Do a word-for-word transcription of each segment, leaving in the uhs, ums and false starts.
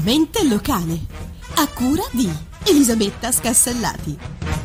Mente locale, a cura di Elisabetta Scassellati.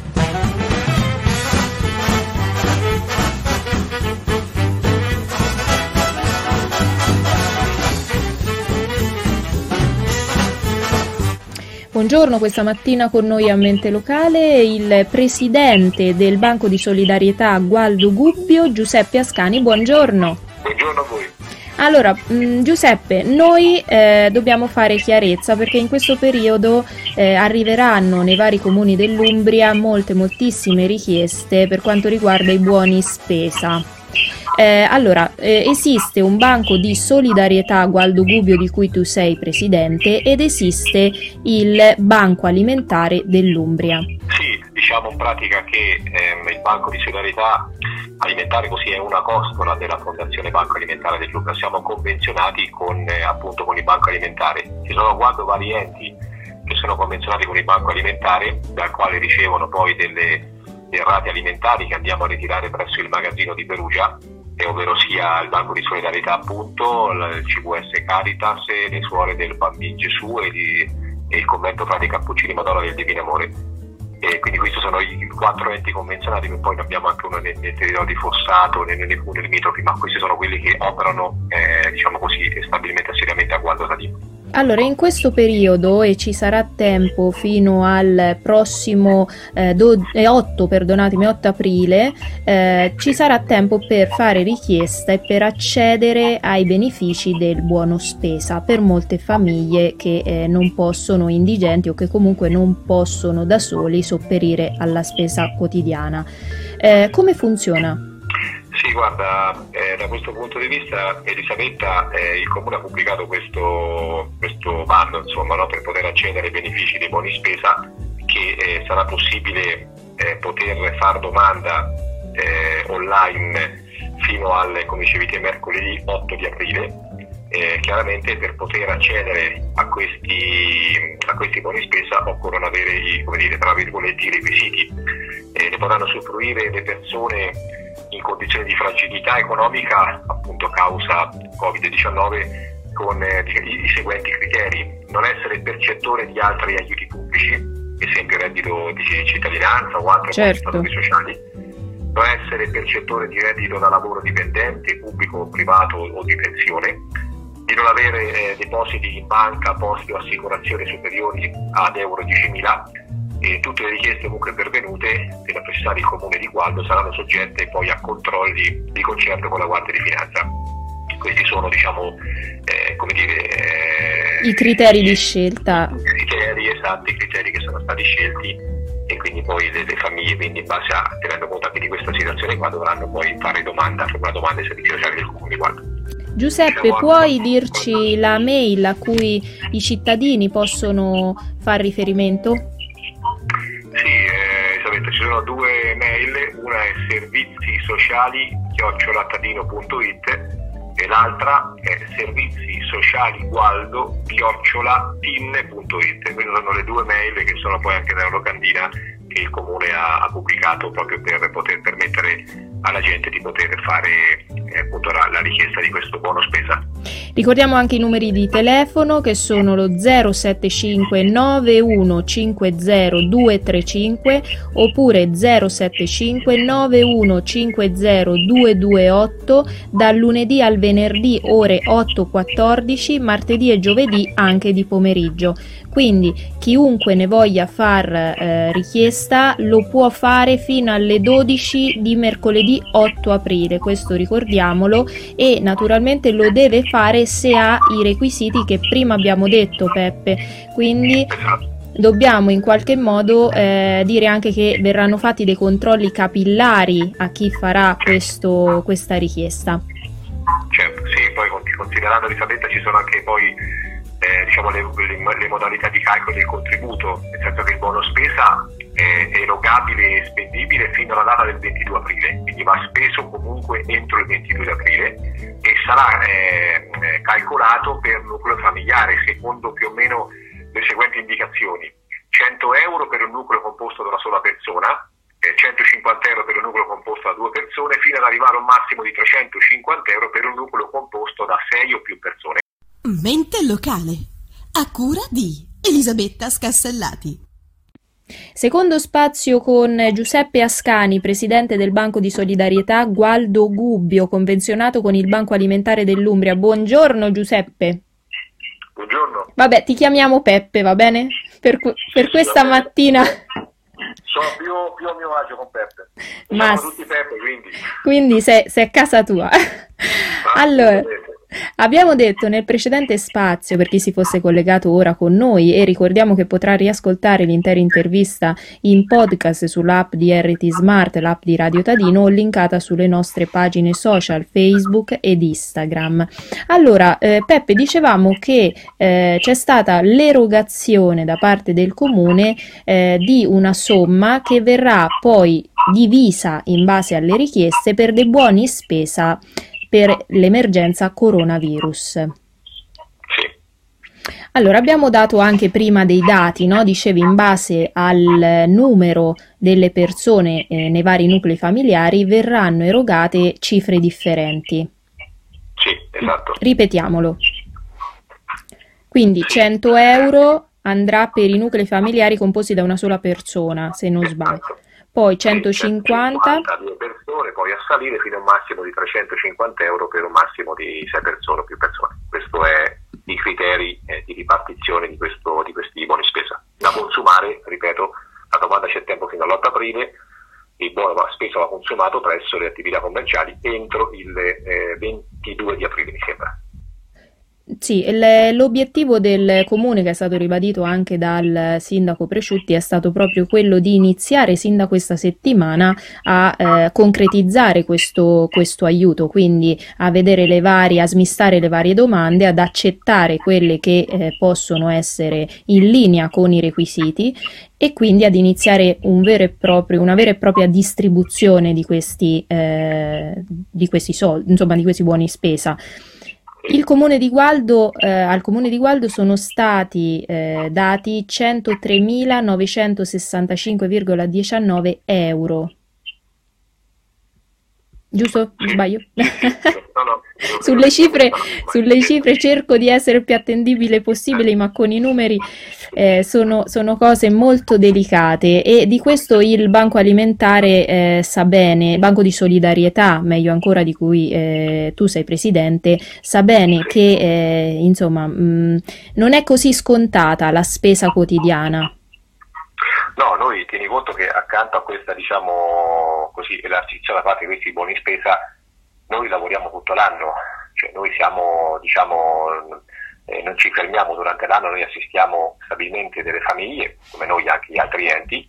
Buongiorno, questa mattina con noi a Mente Locale il presidente del Banco di Solidarietà Gualdo Gubbio, Giuseppe Ascani. Buongiorno. Buongiorno a voi. Allora, mh, Giuseppe, noi eh, dobbiamo fare chiarezza perché in questo periodo eh, arriveranno nei vari comuni dell'Umbria molte, moltissime richieste per quanto riguarda i buoni spesa. Eh, allora, eh, esiste un banco di solidarietà Gualdo Gubbio di cui tu sei presidente ed esiste il Banco Alimentare dell'Umbria. Sì, diciamo in pratica che ehm, il Banco di Solidarietà Alimentare così è una costola della Fondazione Banco Alimentare dell'Umbria. Siamo convenzionati con eh, appunto con il Banco Alimentare. Ci sono quattro vari enti che sono convenzionati con il Banco Alimentare, dal quale ricevono poi delle derrate alimentari che andiamo a ritirare presso il magazzino di Perugia, ovvero sia il Banco di Solidarietà appunto, il C V S Caritas, le suore del Bambino Gesù e, di, e il convento Frati Cappuccini Madonna del Divino Amore. E quindi questi sono i quattro enti convenzionati, poi ne abbiamo anche uno nel, nel territorio di Fossato, nei, nei comuni limitrofi, ma questi sono quelli che operano eh, diciamo così stabilmente seriamente a Gualdo Sadino. Allora, in questo periodo, e ci sarà tempo fino al prossimo eh, do, eh, otto, perdonatemi, otto aprile, eh, ci sarà tempo per fare richiesta e per accedere ai benefici del buono spesa per molte famiglie che eh, non possono, indigenti o che comunque non possono da soli sopperire alla spesa quotidiana. Eh, come funziona? Sì, guarda, eh, da questo punto di vista, Elisabetta, eh, il Comune ha pubblicato questo, questo bando, insomma, no, per poter accedere ai benefici dei buoni spesa, che eh, sarà possibile eh, poter far domanda eh, online fino al, come dicevi te, mercoledì otto di aprile. Eh, chiaramente per poter accedere a questi, a questi buoni spesa occorrono avere i, come dire, tra virgolette, i requisiti. Eh, ne potranno usufruire le persone in condizioni di fragilità economica, appunto causa covid diciannove, con eh, i, i seguenti criteri: non essere percettore di altri aiuti pubblici, esempio reddito di cittadinanza o altri certo. prestazioni sociali, non essere percettore di reddito da lavoro dipendente, pubblico o privato o di pensione, di non avere eh, depositi in banca, posti o assicurazioni superiori ad euro diecimila. E tutte le richieste comunque pervenute per rappresentare il Comune di Gualdo saranno soggette poi a controlli di concerto con la Guardia di Finanza. Questi sono, diciamo, eh, come dire, eh, i criteri di scelta. I criteri, esatti, i criteri che sono stati scelti, e quindi poi le, le famiglie, quindi in base a, tenendo conto anche di questa situazione qua, dovranno poi fare domanda, fare una domanda ai servizi sociali del Comune di Gualdo. Giuseppe, puoi dirci la mail a cui i cittadini possono far riferimento? Sì, eh, Elisabetta, ci sono due mail, una è servizi sociali chiocciola tadino punto it e l'altra è servizi sociali gualdo chiocciola tin punto it. Queste sono le due mail che sono poi anche nella locandina che il Comune ha, ha pubblicato proprio per poter permettere alla gente di poter fare eh, appunto la, la richiesta di questo buono spesa. Ricordiamo anche i numeri di telefono che sono lo zero sette cinque nove uno cinque zero due tre cinque oppure zero sette cinque nove uno cinque zero due due otto, dal lunedì al venerdì ore otto quattordici, martedì e giovedì anche di pomeriggio. Quindi chiunque ne voglia far eh, richiesta lo può fare fino alle dodici di mercoledì otto aprile, questo ricordiamolo, e naturalmente lo deve fare se ha i requisiti che prima abbiamo detto, Peppe. Quindi dobbiamo in qualche modo eh, dire anche che verranno fatti dei controlli capillari a chi farà questo, questa richiesta. Certo, sì, poi considerando, Elisabetta, ci sono anche poi Eh, diciamo le, le, le modalità di calcolo del contributo, nel senso che il buono spesa è erogabile e spendibile fino alla data del ventidue aprile, quindi va speso comunque entro il ventidue aprile e sarà eh, calcolato per nucleo familiare secondo più o meno le seguenti indicazioni: cento euro per un nucleo composto da una sola persona, eh, centocinquanta euro per un nucleo composto da due persone, fino ad arrivare a un massimo di trecentocinquanta euro per un nucleo composto da sei o più persone. Mente locale, a cura di Elisabetta Scassellati. Secondo spazio con Giuseppe Ascani, presidente del Banco di Solidarietà Gualdo Gubbio, convenzionato con il Banco Alimentare dell'Umbria. Buongiorno Giuseppe. Buongiorno. Vabbè, ti chiamiamo Peppe, va bene? Per, per questa mattina... Sono più, più a mio agio con Peppe. Ma Siamo tutti Peppe, quindi. Quindi sei, sei a casa tua. Allora, abbiamo detto nel precedente spazio, per chi si fosse collegato ora con noi, e ricordiamo che potrà riascoltare l'intera intervista in podcast sull'app di R T Smart, l'app di Radio Tadino, o linkata sulle nostre pagine social Facebook ed Instagram. Allora, eh, Peppe, dicevamo che eh, c'è stata l'erogazione da parte del comune eh, di una somma che verrà poi divisa in base alle richieste per dei buoni spesa per l'emergenza coronavirus. Sì. Allora, abbiamo dato anche prima dei dati, no? Dicevi, in base al numero delle persone eh, nei vari nuclei familiari verranno erogate cifre differenti. Sì, esatto. Ripetiamolo. Quindi cento euro andrà per i nuclei familiari composti da una sola persona, se non sbaglio. Poi centocinquanta due persone, poi a salire fino a un massimo di trecentocinquanta euro per un massimo di sei persone o più persone. Questo è i criteri eh, di ripartizione di, questo, di questi buoni spesa. Da consumare, ripeto, la domanda c'è tempo fino all'otto aprile, il buono spesa va consumato presso le attività commerciali entro il eh, ventidue di aprile, mi sembra. Sì, l- l'obiettivo del comune, che è stato ribadito anche dal sindaco Presciutti, è stato proprio quello di iniziare sin da questa settimana a eh, concretizzare questo, questo aiuto, quindi a vedere le varie, a smistare le varie domande, ad accettare quelle che eh, possono essere in linea con i requisiti e quindi ad iniziare un vero e proprio, una vera e propria distribuzione di questi, eh, di questi soldi, insomma di questi buoni spesa. Il comune di Gualdo, eh, al comune di Gualdo sono stati eh, dati centotremilanovecentosessantacinque virgola diciannove euro. Giusto? Sbaglio? No, no. Sulle cifre, sulle cifre cerco di essere il più attendibile possibile, ma con i numeri eh, sono, sono cose molto delicate, e di questo il Banco Alimentare eh, sa bene, Banco di Solidarietà, meglio ancora, di cui eh, tu sei presidente, sa bene che eh, insomma mh, non è così scontata la spesa quotidiana. No, noi tieni conto che accanto a questa, diciamo così, elargizione da parte di questi buoni spesa, noi lavoriamo tutto l'anno, cioè noi siamo, diciamo, eh, non ci fermiamo durante l'anno, noi assistiamo stabilmente delle famiglie, come noi anche gli altri enti,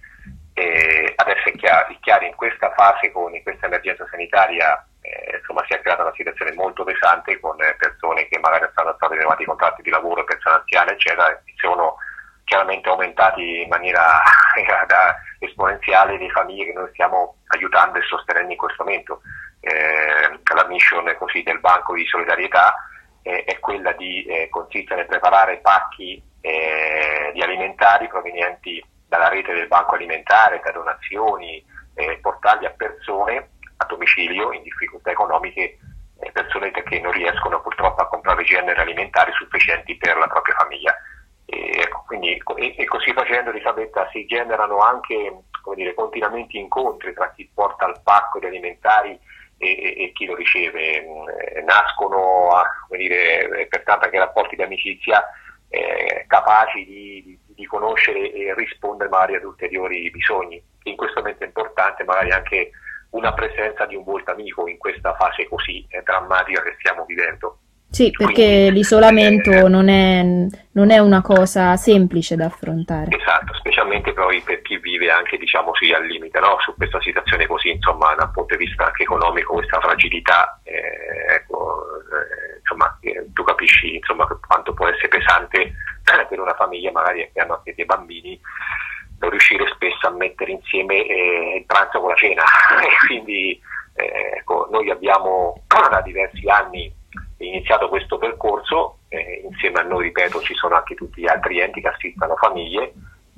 e adesso è chiaro, è chiaro in questa fase, con in questa emergenza sanitaria, eh, insomma si è creata una situazione molto pesante, con persone che magari stanno stati rinnovati i contratti di lavoro, persone anziane, eccetera, e sono chiaramente aumentati in maniera esponenziale le famiglie che noi stiamo aiutando e sostenendo in questo momento. Eh, la mission così del Banco di Solidarietà eh, è quella di eh, consiste nel preparare pacchi eh, di alimentari provenienti dalla rete del Banco Alimentare, da donazioni, eh, portarli a persone a domicilio in difficoltà economiche, eh, persone che non riescono purtroppo a comprare generi alimentari sufficienti per la propria famiglia. E, quindi, e, e così facendo, Elisabetta, si generano anche, come dire, continuamente incontri tra chi porta il pacco di alimentari e, e, e chi lo riceve. Eh, nascono, come dire, pertanto anche rapporti di amicizia eh, capaci di, di, di conoscere e rispondere magari ad ulteriori bisogni. In questo momento è importante magari anche una presenza di un volto amico in questa fase così eh, drammatica che stiamo vivendo. Sì, perché l'isolamento non è, non è una cosa semplice da affrontare. Esatto, specialmente poi per chi vive anche, diciamo, sì, al limite, no? Su questa situazione così, insomma, dal punto di vista anche economico, questa fragilità, eh, ecco, eh, insomma, eh, tu capisci, insomma, quanto può essere pesante per una famiglia magari che hanno anche dei bambini, non riuscire spesso a mettere insieme eh, il pranzo con la cena. E quindi eh, ecco, noi abbiamo da diversi anni iniziato questo percorso, eh, insieme a noi, ripeto, ci sono anche tutti gli altri enti che assistono famiglie,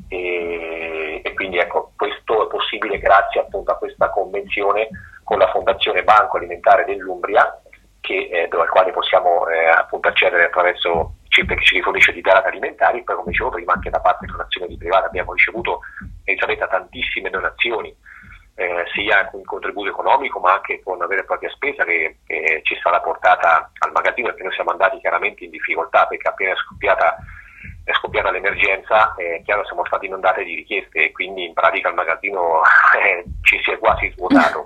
e, e quindi ecco, questo è possibile grazie appunto a questa convenzione con la Fondazione Banco Alimentare dell'Umbria, che, eh, dove, al quale possiamo eh, appunto accedere attraverso perché ci rifornisce di derrate alimentari. E poi, come dicevo prima, anche da parte di donazioni private abbiamo ricevuto, Elisabetta, tantissime donazioni, eh, sia con contributo economico ma anche con una vera e propria spesa che, che ci è stata portata al magazzino, perché noi siamo andati chiaramente in difficoltà, perché appena è scoppiata, è scoppiata l'emergenza, è eh, chiaro, siamo stati inondati di richieste e quindi in pratica il magazzino eh, ci si è quasi svuotato.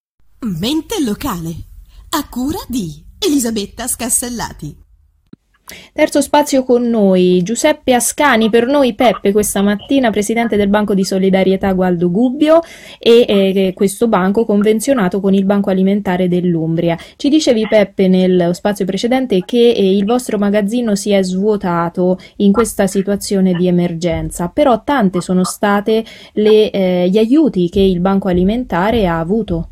Mente locale, a cura di Elisabetta Scassellati. Terzo spazio con noi Giuseppe Ascani, per noi Peppe questa mattina, presidente del Banco di Solidarietà Gualdo Gubbio, e eh, questo banco convenzionato con il Banco Alimentare dell'Umbria. Ci dicevi, Peppe, nello spazio precedente che eh, il vostro magazzino si è svuotato in questa situazione di emergenza, però tante sono state le, eh, gli aiuti che il Banco Alimentare ha avuto.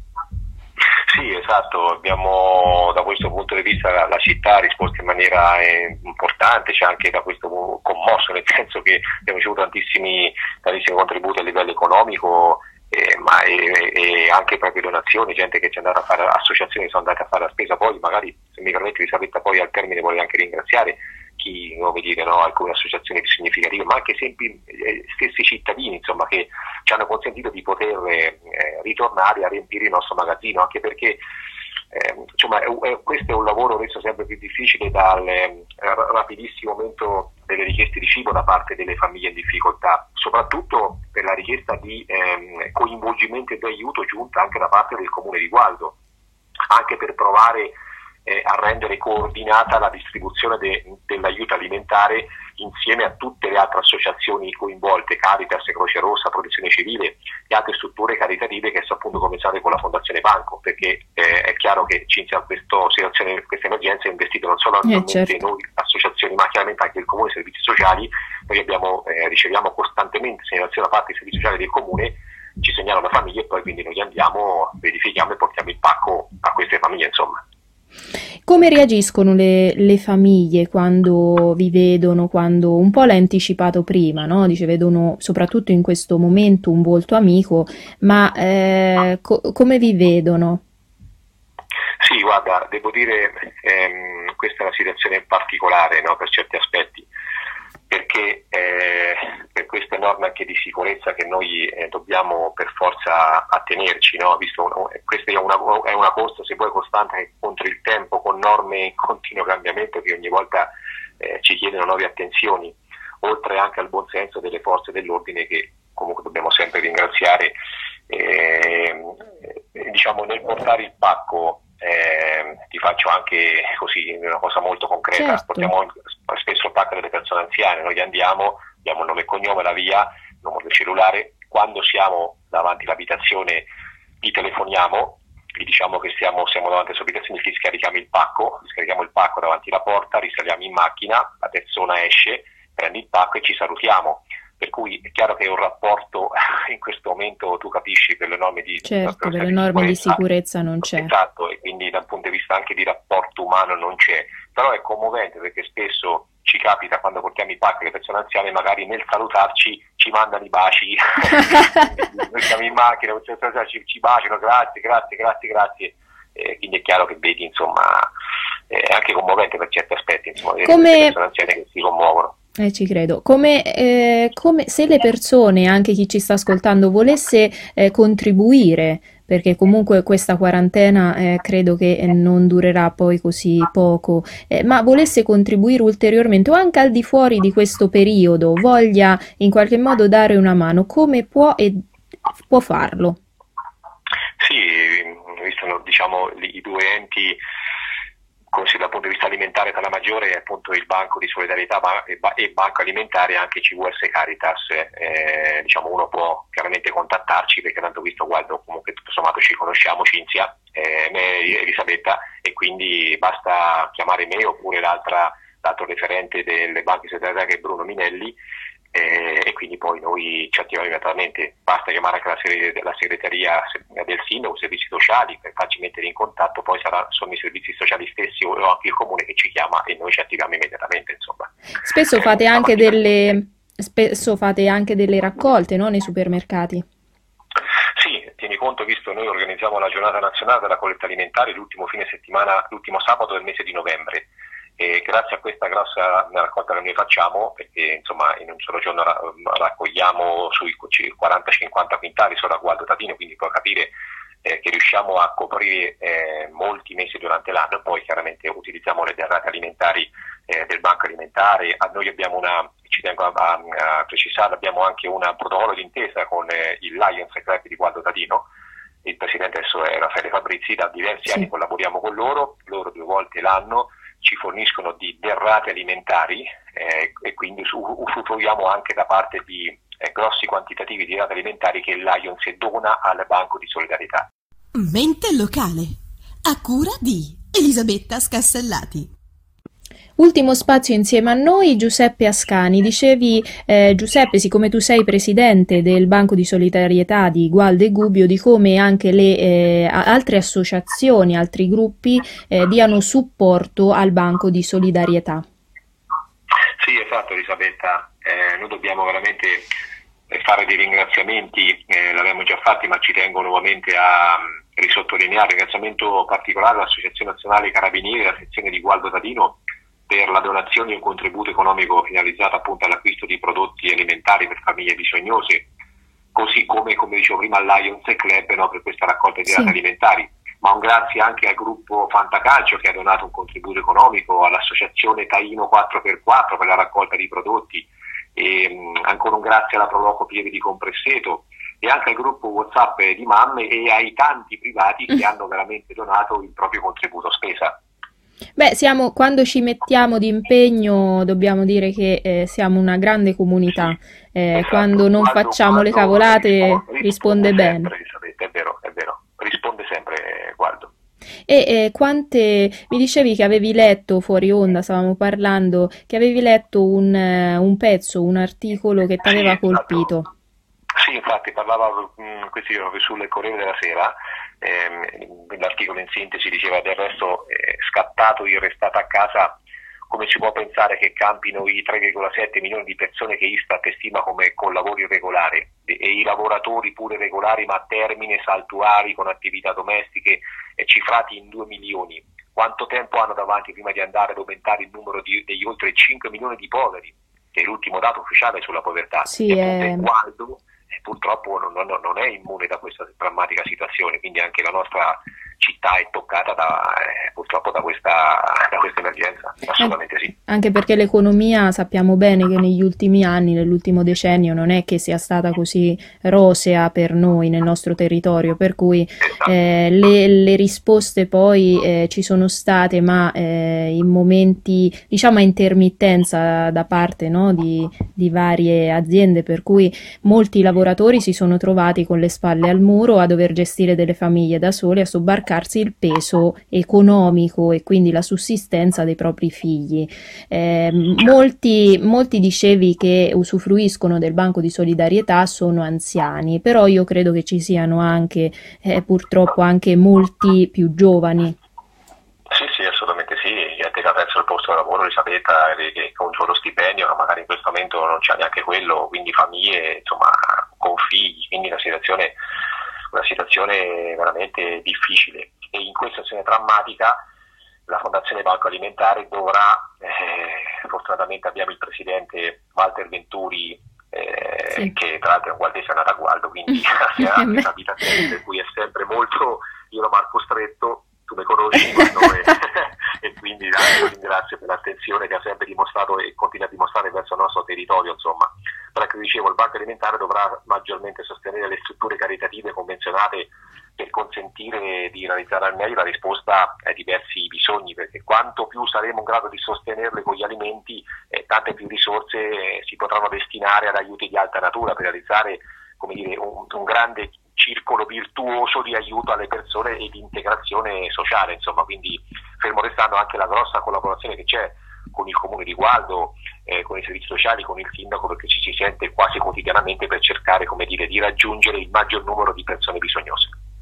Sì, esatto, abbiamo da questo punto di vista la, la città ha risposto in maniera eh, importante, c'è anche da questo commosso, nel senso che abbiamo ricevuto tantissimi, tantissimi contributi a livello economico, eh, ma e, e anche proprio donazioni, gente che ci è andata a fare, associazioni che sono andate a fare la spesa. Poi magari, se mi permette Elisabetta, poi al termine vorrei anche ringraziare chi, come dire, no, alcune associazioni significative, ma anche sempi, eh, stessi cittadini, insomma, che ci hanno consentito di poter eh, ritornare a riempire il nostro magazzino, anche perché eh, insomma, è, è, questo è un lavoro reso sempre più difficile dal eh, rapidissimo aumento delle richieste di cibo da parte delle famiglie in difficoltà, soprattutto per la richiesta di eh, coinvolgimento e di aiuto giunta anche da parte del Comune di Gualdo, anche per provare Eh, a rendere coordinata la distribuzione de, dell'aiuto alimentare insieme a tutte le altre associazioni coinvolte, Caritas, Croce Rossa, Protezione Civile e altre strutture caritative che sono appunto cominciate con la Fondazione Banco, perché eh, è chiaro che Cinzia, questa situazione, questa emergenza è investito non solo eh, certo. noi associazioni, ma chiaramente anche il Comune e i servizi sociali. Noi abbiamo, eh, riceviamo costantemente segnalazioni da parte dei servizi sociali del Comune, ci segnalano famiglie e poi quindi noi andiamo, verifichiamo e portiamo il pacco a queste famiglie, insomma. Come reagiscono le, le famiglie quando vi vedono, quando un po' l'hai anticipato prima, no? Dice, vedono soprattutto in questo momento un volto amico, ma eh, co- come vi vedono? Sì, guarda, devo dire, ehm, questa è una situazione particolare, no, per certi aspetti, perché eh, per queste norme anche di sicurezza che noi eh, dobbiamo per forza attenerci, no? Visto no, questa è una, è una corsa, se vuoi, costante contro il tempo, con norme in continuo cambiamento che ogni volta eh, ci chiedono nuove attenzioni, oltre anche al buon senso delle forze dell'ordine che comunque dobbiamo sempre ringraziare, eh, eh, diciamo nel portare il pacco. Eh, ti faccio anche così una cosa molto concreta. Certo. Portiamo spesso il pacco delle persone anziane, noi andiamo, diamo il nome e cognome, la via, il numero del cellulare, quando siamo davanti all'abitazione gli telefoniamo, gli diciamo che siamo, siamo davanti all'abitazione, gli scarichiamo il pacco, scarichiamo il pacco davanti alla porta, risaliamo in macchina, la persona esce, prende il pacco e ci salutiamo. Per cui è chiaro che è un rapporto, in questo momto tu capisci, per le norme di certo, per le norme di sicurezza non c'è. Esatto, e quindi dal punto di vista anche di rapporto umano non c'è. Però è commovente perché spesso ci capita quando portiamo i pacchi alle persone anziane, magari nel salutarci ci mandano i baci, noi siamo in macchina, ci, ci baciano, grazie, grazie, grazie, grazie. Eh, quindi è chiaro che vedi, insomma, è anche commovente per certi aspetti, insomma, come... le persone anziane che si commuovono. Eh, ci credo. Come, eh, come se le persone, anche chi ci sta ascoltando, volesse eh, contribuire, perché comunque questa quarantena eh, credo che non durerà poi così poco, eh, ma volesse contribuire ulteriormente o anche al di fuori di questo periodo, voglia in qualche modo dare una mano, come può e può farlo? Sì, visto, diciamo, i due enti, così dal punto di vista alimentare, per la maggiore è appunto il Banco di Solidarietà e Banco Alimentare, anche C V S Caritas. Eh, diciamo, uno può chiaramente contattarci, perché tanto visto, guardo, comunque tutto sommato ci conosciamo, Cinzia, eh, me, Elisabetta, e quindi basta chiamare me oppure l'altra, l'altro referente delle banche di solidarietà, che è Bruno Minelli, eh, e quindi poi noi ci attiviamo immediatamente. Basta chiamare anche la, segre- la segreteria del sindaco, servizi sociali, per farci mettere in contatto, poi sarà, sono i servizi sociali stessi o anche il comune che ci chiama e noi ci attiviamo immediatamente, insomma. Spesso eh, fate anche delle spesso fate anche delle raccolte, no, nei supermercati? Sì, tieni conto, visto noi organizziamo la giornata nazionale della colletta alimentare l'ultimo fine settimana, l'ultimo sabato del mese di novembre, e grazie a questa grossa raccolta che noi facciamo, perché insomma in un solo giorno raccogliamo sui quaranta cinquanta quintali solo a Gualdo Tadino, quindi puoi capire eh, che riusciamo a coprire eh, molti mesi durante l'anno, e poi chiaramente utilizziamo le derrate alimentari eh, del Banco Alimentare. A noi abbiamo una, ci tengo a, a, a precisare, abbiamo anche un protocollo d'intesa con eh, il Lions Club di Gualdo Tadino. Il presidente adesso è Raffaele Fabrizi, da diversi sì. anni collaboriamo con loro, loro due volte l'anno ci forniscono di derrate alimentari eh, e quindi usufruiamo anche da parte di eh, grossi quantitativi di derrate alimentari che il Lions dona al Banco di Solidarietà. Mente locale, a cura di Elisabetta Scassellati. Ultimo spazio insieme a noi Giuseppe Ascani. Dicevi eh, Giuseppe, siccome tu sei presidente del Banco di Solidarietà di Gualdo e Gubbio, di come anche le eh, altre associazioni, altri gruppi eh, diano supporto al Banco di Solidarietà. Sì, esatto Elisabetta, eh, noi dobbiamo veramente fare dei ringraziamenti, eh, l'abbiamo già fatti ma ci tengo nuovamente a risottolineare un ringraziamento particolare all'Associazione Nazionale Carabinieri, la sezione di Gualdo Tadino, per la donazione di un contributo economico finalizzato appunto all'acquisto di prodotti alimentari per famiglie bisognose, così come, come dicevo prima, al Lions Club, no, per questa raccolta di derrate sì. alimentari, ma un grazie anche al gruppo Fantacalcio che ha donato un contributo economico, all'associazione Taino quattro per quattro per la raccolta di prodotti, e mh, ancora un grazie alla Proloco Pieve di Compresseto e anche al gruppo WhatsApp di mamme e ai tanti privati che hanno veramente donato il proprio contributo spesa. Beh, siamo, quando ci mettiamo di impegno dobbiamo dire che eh, siamo una grande comunità, eh, esatto. quando non quando, facciamo quando le cavolate risponde, risponde, risponde bene. Sempre, è vero, è vero, risponde sempre Gualdo. E eh, quante, mi dicevi che avevi letto fuori onda, stavamo parlando, che avevi letto un, uh, un pezzo, un articolo che ti aveva sì, colpito. Esatto. Sì, infatti parlava mh, questi giorni sul Corriere della Sera. Eh, l'articolo in sintesi diceva: del resto eh, scattato il restato a casa, come si può pensare che campino i tre virgola sette milioni di persone che Istat stima come con lavoro irregolare e, e i lavoratori pure regolari ma a termine, saltuari, con attività domestiche eh, cifrati in due milioni? Quanto tempo hanno davanti prima di andare ad aumentare il numero di, degli oltre cinque milioni di poveri, che è l'ultimo dato ufficiale sulla povertà? Sì, e è... Gualdo purtroppo non, non, non è immune da questa drammatica situazione, quindi anche la nostra città è toccata da, eh, purtroppo da questa, da questa emergenza, assolutamente sì. Anche perché l'economia sappiamo bene che negli ultimi anni, nell'ultimo decennio, non è che sia stata così rosea per noi nel nostro territorio, per cui esatto. eh, le, le risposte poi eh, ci sono state, ma eh, in momenti diciamo a intermittenza da parte no, di, di varie aziende, per cui molti lavoratori si sono trovati con le spalle al muro a dover gestire delle famiglie da soli, a sobbarcarsi il peso economico e quindi la sussistenza dei propri figli. Eh, molti, molti dicevi che usufruiscono del Banco di Solidarietà sono anziani, però io credo che ci siano anche eh, purtroppo anche molti più giovani. Sì, sì, assolutamente sì, gente che ha perso il posto di lavoro, Elisabetta, che con un solo stipendio, ma magari in questo momento non c'è neanche quello, quindi famiglie, insomma, con figli, quindi una situazione una situazione veramente difficile, e in questa situazione drammatica la Fondazione Banco Alimentare dovrà, eh, fortunatamente abbiamo il presidente Walter Venturi, eh, sì. che tra l'altro è un gualdese, è nato a Gualdo, quindi ha un'abitazione per cui è sempre molto, io lo marco stretto, tu mi conosci, e, e quindi lo ringrazio per l'attenzione che ha sempre dimostrato e continua a dimostrare verso il nostro territorio, insomma. Però che dicevo, il Banco Alimentare dovrà maggiormente sostenere le strutture caritative convenzionate per consentire di realizzare al meglio la risposta ai diversi bisogni, perché quanto più saremo in grado di sostenerle con gli alimenti, eh, tante più risorse eh, si potranno destinare ad aiuti di alta natura per realizzare, come dire, un, un grande circolo virtuoso di aiuto alle persone e di integrazione sociale, insomma. Quindi fermo restando anche la grossa collaborazione che c'è con il comune di Gualdo, eh, con i servizi sociali, con il sindaco, perché ci si sente quasi quotidianamente per cercare, come dire, di raggiungere il maggior numero di persone bisognose.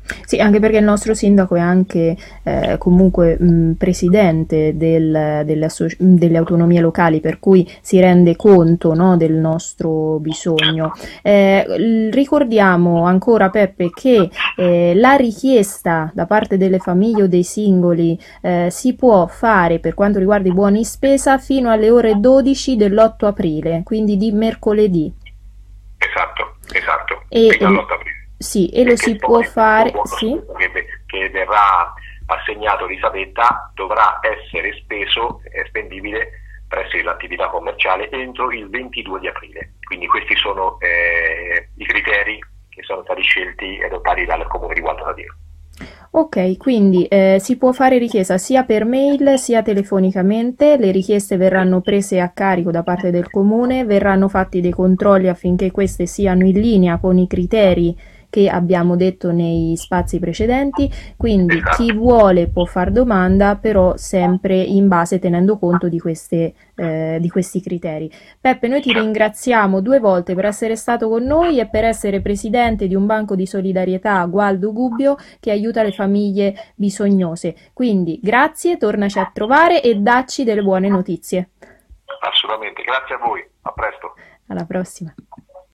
Sì, anche perché il nostro sindaco è anche eh, comunque mh, presidente del, delle, associ- delle autonomie locali, per cui si rende conto, no, del nostro bisogno. Eh, l- ricordiamo ancora, Peppe, che eh, la richiesta da parte delle famiglie o dei singoli eh, si può fare per quanto riguarda i buoni spesa fino alle ore dodici dell'otto aprile, quindi di mercoledì. Esatto, esatto, E, fino all'otto aprile. sì, e lo si Perché può poi fare, questo sì. buono che, che verrà assegnato Elisabetta dovrà essere speso, è spendibile presso l'attività commerciale entro il ventidue di aprile. Quindi questi sono eh, i criteri che sono stati scelti e adottati dal Comune di Gualdo. Ok, quindi eh, si può fare richiesta sia per mail sia telefonicamente, le richieste verranno prese a carico da parte del comune, verranno fatti dei controlli affinché queste siano in linea con i criteri che abbiamo detto nei spazi precedenti, quindi chi vuole può far domanda, però sempre in base tenendo conto di, queste, eh, di questi criteri. Peppe, noi ti ringraziamo due volte per essere stato con noi e per essere presidente di un banco di solidarietà Gualdo Gubbio che aiuta le famiglie bisognose. Quindi grazie, tornaci a trovare e dacci delle buone notizie. Assolutamente, grazie a voi, a presto. Alla prossima.